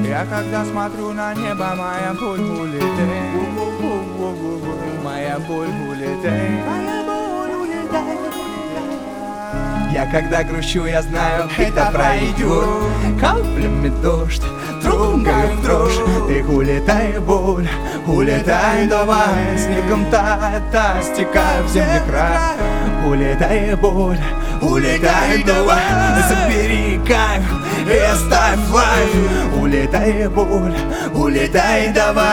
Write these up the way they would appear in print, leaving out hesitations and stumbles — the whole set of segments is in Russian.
Я когда смотрю на небо, моя боль улетает. Моя боль улетает. Моя боль улетает. Я когда грущу, я знаю, это пройдет. Каплями дождь, трогаю в дрожь. Ты улетай, боль, улетай, давай. Снегом тает, стекай в земле край. Улетай, боль, улетай, давай. Забери кайф и оставь лайф. Улетай, боль, улетай, давай.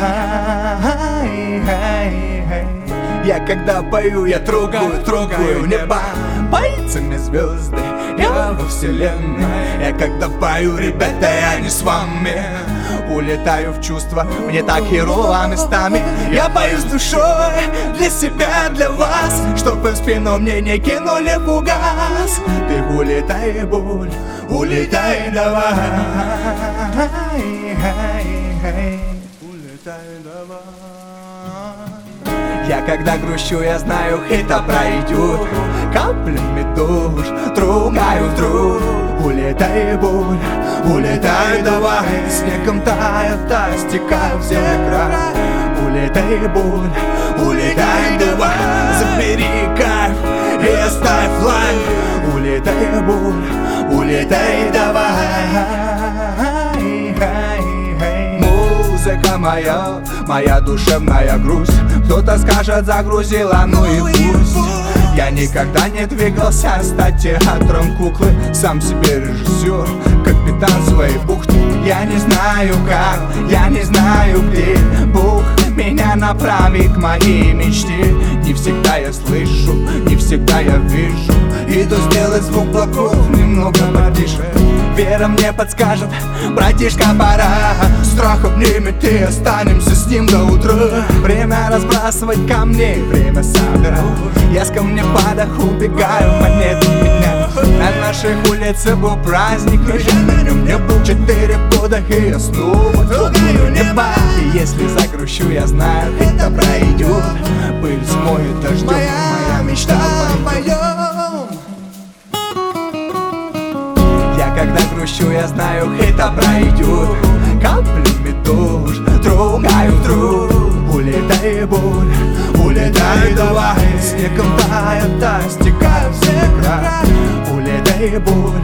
Я когда пою, я трогаю небо пальцами звезды, я во вселенной. Я когда пою, ребята, я не с вами. Улетаю в чувства, мне так херово местами. Я пою с душой, для себя, для вас, чтоб вы в спину мне не кинули фугас. Ты улетай, боль, улетай, давай. Улетай, давай. Я когда грущу, я знаю, это пройдет. Каплями дождь, трогаю вдруг. Улетай, боль, улетай, давай. Снегом тает, стекай в землю край. Улетай, боль, улетай, давай. Забери кайф и оставь лайф. Улетай, боль, улетай, давай. Музыка моя, моя душевная грусть. Кто-то скажет, загрузила, ну и пусть. Я никогда не двигался стать театром куклы. Сам себе режиссер, капитан своей бухты. Я не знаю как, я не знаю где Бог меня направит к моей мечте. Не всегда я слышу, не всегда я вижу. Иду сделать звук блоков немного потише. Вера мне подскажет, братишка, пора. Страх обнимет и останемся с ним до утра. Время разбрасывать камни, время собирать. Я с камнепадах убегаю, монеты меня. На нашей улице был праздник, на нем не был 4 года, и я снова трогаю небо. И если загрущу, я знаю, это пройдет. Пыль смоет дождем, моя мечта поем. Я когда грущу, я знаю, это пройдет. Каплями дождь, трогаю вдруг. Улетай, боль, улетай, давай. Снегом тает, стекай в землю край. Улетай, боль,